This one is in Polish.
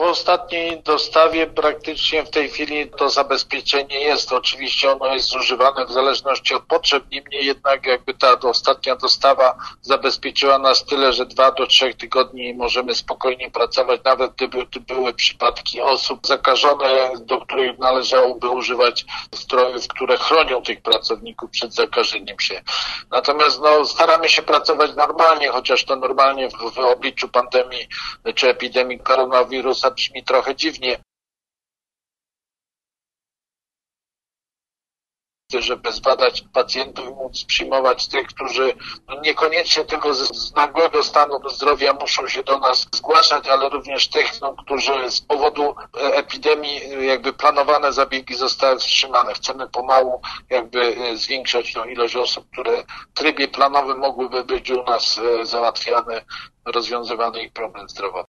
Po ostatniej dostawie praktycznie w tej chwili to zabezpieczenie jest. Oczywiście ono jest zużywane w zależności od potrzeb, niemniej jednak jakby ta ostatnia dostawa zabezpieczyła nas tyle, że 2 do 3 tygodni możemy spokojnie pracować, nawet gdyby były przypadki osób zakażonych, do których należałoby używać strojów, które chronią tych pracowników przed zakażeniem się. Natomiast staramy się pracować normalnie, chociaż to normalnie w obliczu pandemii czy epidemii koronawirusa brzmi trochę dziwnie, żeby zbadać pacjentów i móc przyjmować tych, którzy niekoniecznie tego z nagłego stanu zdrowia muszą się do nas zgłaszać, ale również tych, którzy z powodu epidemii jakby planowane zabiegi zostały wstrzymane. Chcemy pomału jakby zwiększać tą ilość osób, które w trybie planowym mogłyby być u nas załatwiane, rozwiązywany ich problem zdrowotny.